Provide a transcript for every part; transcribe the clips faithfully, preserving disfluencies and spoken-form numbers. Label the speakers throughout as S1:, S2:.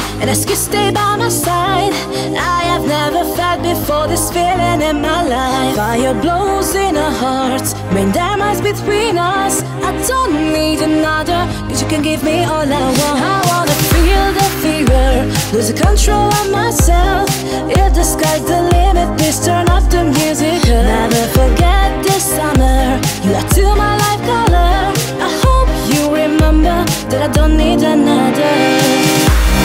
S1: and ask you to stay by my side. I have never felt before this feeling in my life. Fire blows in our hearts, rain diamonds between us. I don't need another, cause you can give me all I want. I wanna feel the fever, lose the control of myself. If the sky's the limit, please turn up the music. Never forget this summer, you are to my life color. I hope you remember that I don't need another.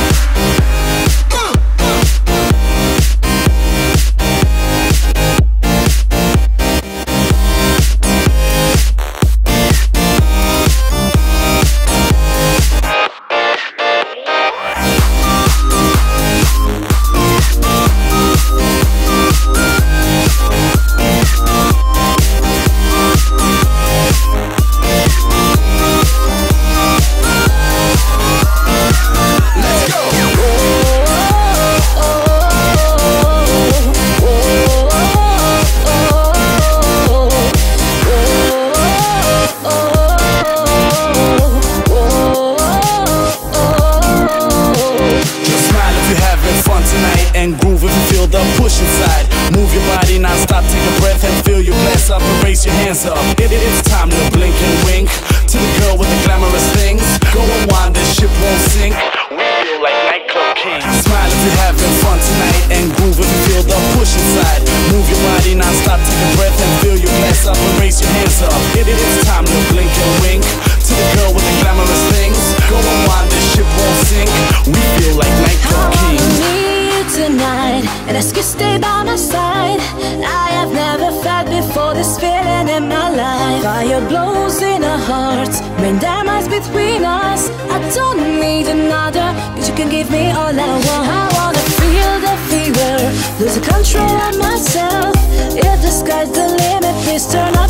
S2: And groove if you feel the push inside. Move your body, now stop, take a breath and fill your glass up and raise your hands up. It, it, it's time to blink and wink to the girl with the glamorous things. Go and wind, this ship won't sink. We feel like nightclub kings. Smile if you're having fun tonight, and groove if you feel the push inside. Move your body, now stop, take a breath and fill your glass up and raise your hands up. It, it, it's time to blink and wink to the girl with the glamorous things. Go and wind, this ship won't sink. We feel like nightclub kings
S1: tonight, and ask you to stay by my side. I have never felt before this feeling in my life. Fire blows in our hearts, rain diamonds between us. I don't need another, cause you can give me all I want. I wanna feel the fever, lose the control of myself. If the sky's the limit, please turn on